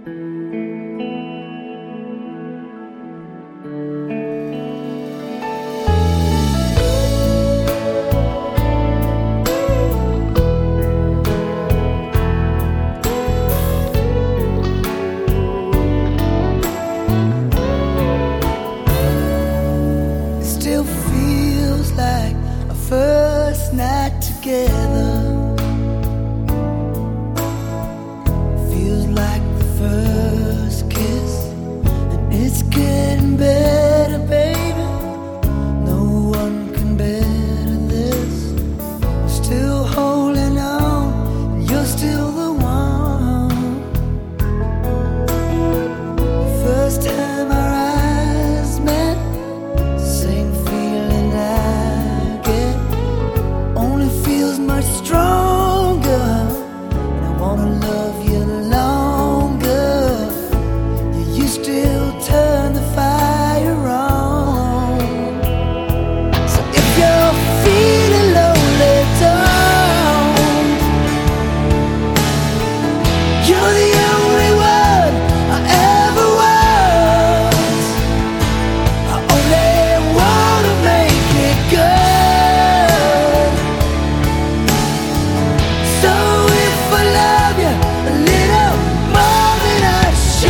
First night together feels like the first kiss, and it's getting better, baby. No one can better this. I'm still holding on, and you're still the one. First time our eyes met, same feeling I get. Only feels much stronger, and I wanna love you longer. You still turn the fire on. So if you're feeling lonely, don't. You're the only one I ever want. I only wanna make it good. So if I love you a little more than I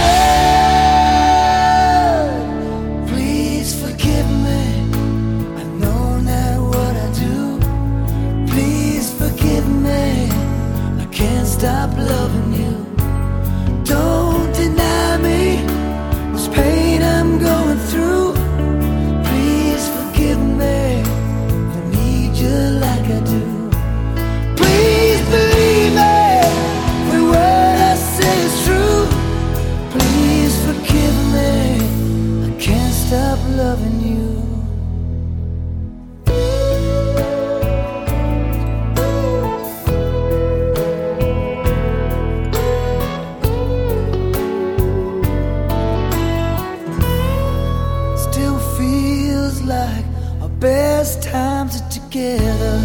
should, please forgive me. I know not what I do. Please forgive me. I can't stop loving you. Don't deny me this pain I'm going through. Please forgive me if I need you like I do. Please believe me, every word I say is true. Please forgive me, I can't stop loving you. Still feels like our best times are together.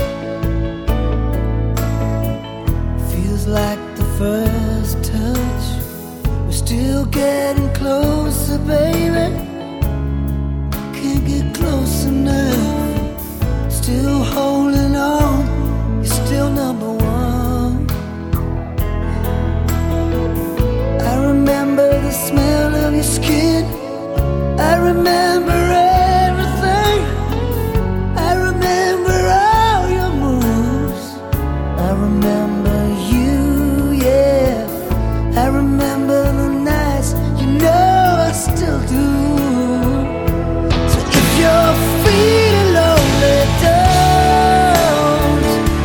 Feels like the first touch. We're still getting closer, baby. Can't get close enough. Still holding on. You're still number one. I remember the smell of your skin. I remember everything. I remember all your moves. I remember you, yeah. I remember the nights, you know I still do. So if you're feeling lonely, don't.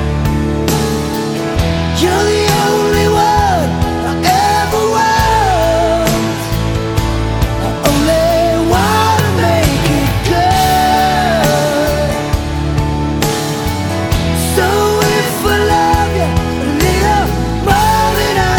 You're the only one I ever want. I only wanna make it good. So if I love you a little more than I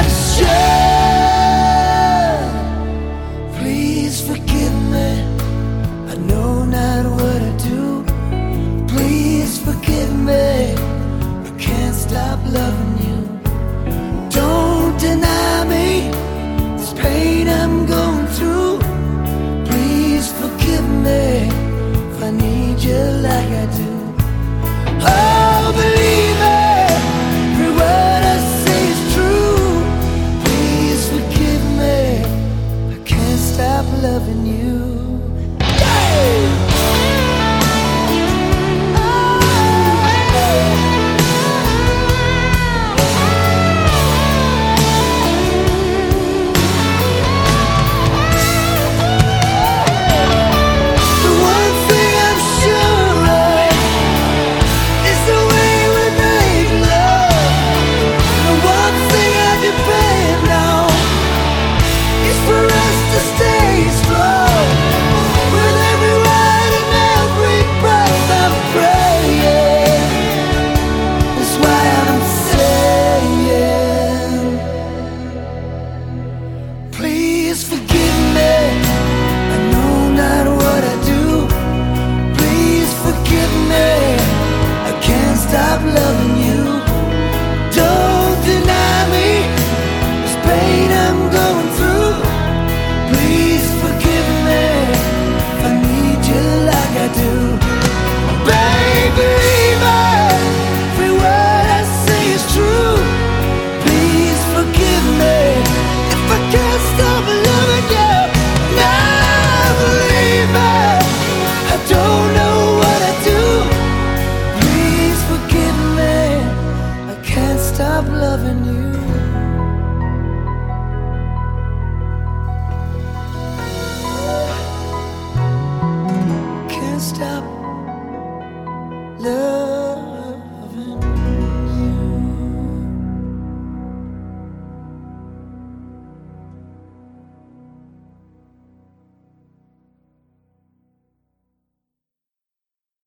should, please forgive me. I know not what I do. Please forgive me. I can't stop loving you. Don't deny me this pain I'm going through. Please forgive me if I need you like I do. Oh, believe me, every word I say is true. Please forgive me, I can't stop loving you. Yeah! stop loving you. Can't stop loving